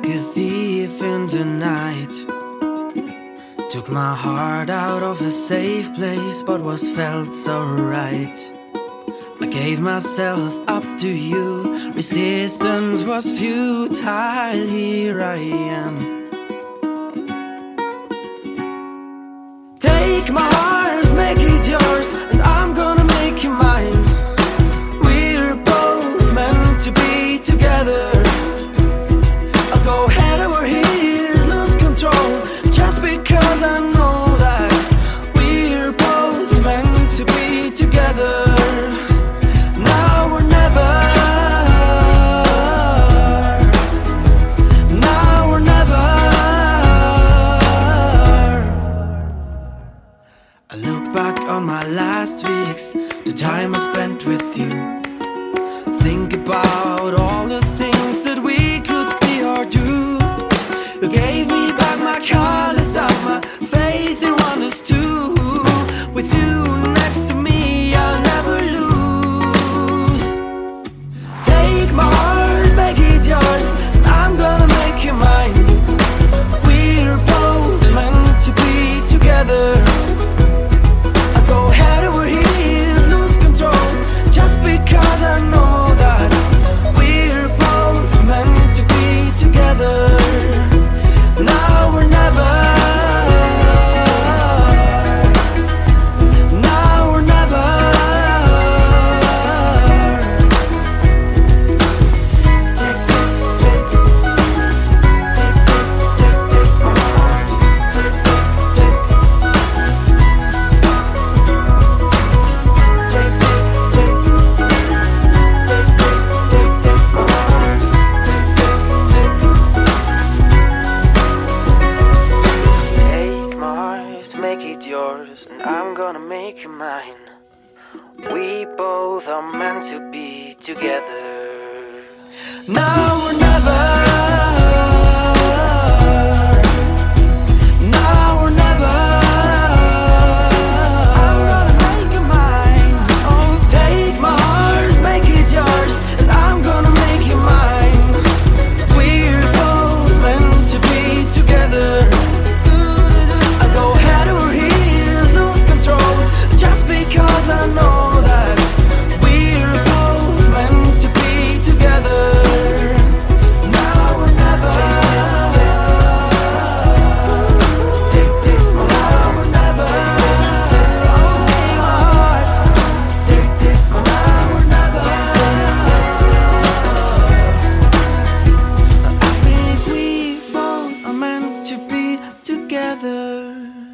like a thief in the night. Took my heart out of a safe place, but was felt so right. I gave myself up to you, resistance was futile, here I am. Take my heart, make it yours, and I'm gonna make you mine. We're both meant to be together. I'll go head over heels, lose control, just because I know that we're both meant to be together. Now or never, now or never. I look back on my last weeks, the time I spent with you. Think about all the things that we could be or do. You gave me back my colors and my faith in us too. With you next to me, I'll never lose. Take my heart, make it yours, and I'm gonna make you mine. We're both meant to be together. I go head over heels, lose control, just because I know that we're both meant to be together. Now or never, now or never. Take my heart. Take my heart, make it yours, and I'm gonna make you mine. We both are meant to be together. Now or never. Now or never. I'm gonna make you mine. Oh, take my heart, make it yours, and I'm gonna make you mine. We're both meant to be together. I go head over heels, lose control, just because I know that we're both meant to be together. Now or never. Take my now or never. Take my heart. Take my now or never. I think we both are meant to be together.